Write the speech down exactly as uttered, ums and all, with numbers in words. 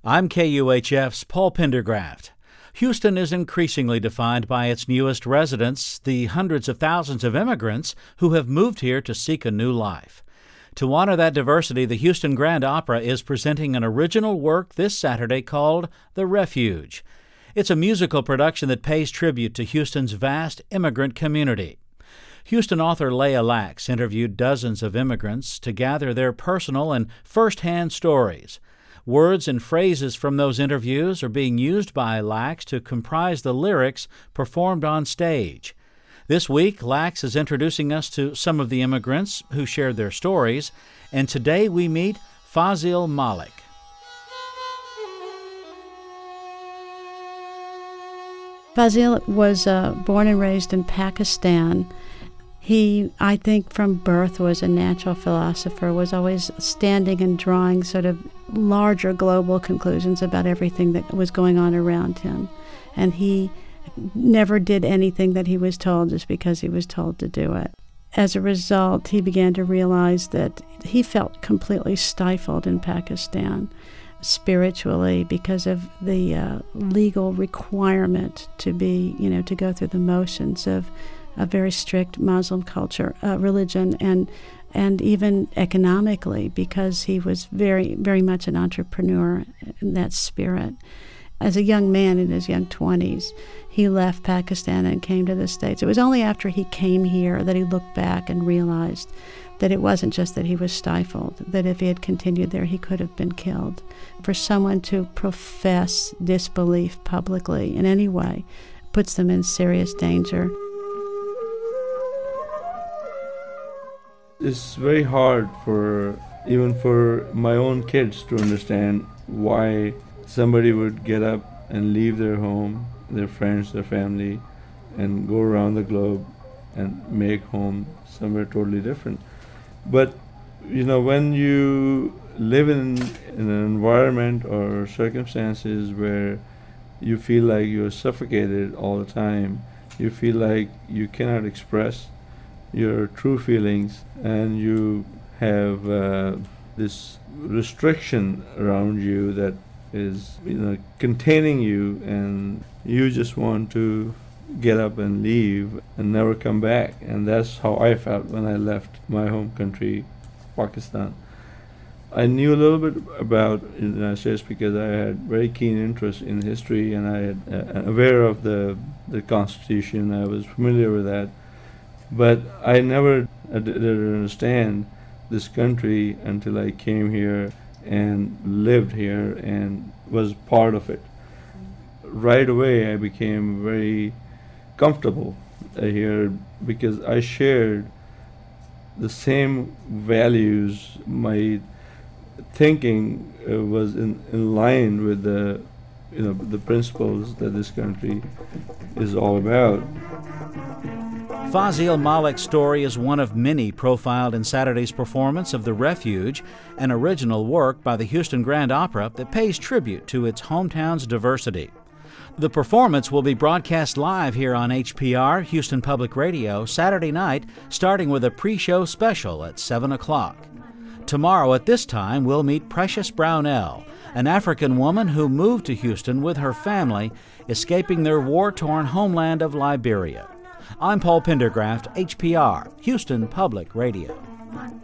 I'm K U H F's Paul Pendergraft. Houston is increasingly defined by its newest residents, the hundreds of thousands of immigrants who have moved here to seek a new life. To honor that diversity, the Houston Grand Opera is presenting an original work this Saturday called The Refuge. It's a musical production that pays tribute to Houston's vast immigrant community. Houston author Leah Lax interviewed dozens of immigrants to gather their personal and first-hand stories. Words and phrases from those interviews are being used by Lax to comprise the lyrics performed on stage. This week, Lax is introducing us to some of the immigrants who shared their stories, and today we meet Fazil Malik. Fazil was uh, born and raised in Pakistan. He, I think from birth, was a natural philosopher, was always standing and drawing sort of larger global conclusions about everything that was going on around him. And he never did anything that he was told just because he was told to do it. As a result, he began to realize that he felt completely stifled in Pakistan spiritually because of the uh, legal requirement to be, you know, to go through the motions of a very strict Muslim culture, uh, religion, and and even economically, because he was very, very much an entrepreneur in that spirit. As a young man in his young twenties, he left Pakistan and came to the States. It was only after he came here that he looked back and realized that it wasn't just that he was stifled, that if he had continued there, he could have been killed. For someone to profess disbelief publicly in any way puts them in serious danger. It's very hard for, even for my own kids to understand why somebody would get up and leave their home, their friends, their family, and go around the globe and make home somewhere totally different. But, you know, when you live in, in an environment or circumstances where you feel like you're suffocated all the time, you feel like you cannot express your true feelings, and you have uh, this restriction around you that is, you know, containing you, and you just want to get up and leave and never come back. And that's how I felt when I left my home country, Pakistan. I knew a little bit about the United States because I had very keen interest in history, and I had uh, aware of the the Constitution. I was familiar with that. But I never uh, did understand this country until I came here and lived here and was part of it. Right away I became very comfortable uh, here because I shared the same values. My thinking uh, was in, in line with the, you know, the principles that this country is all about. Fazil Malik's story is one of many profiled in Saturday's performance of The Refuge, an original work by the Houston Grand Opera that pays tribute to its hometown's diversity. The performance will be broadcast live here on H P R, Houston Public Radio, Saturday night, starting with a pre-show special at seven o'clock. Tomorrow at this time, we'll meet Precious Brownell, an African woman who moved to Houston with her family, escaping their war-torn homeland of Liberia. I'm Paul Pendergraft, H P R, Houston Public Radio.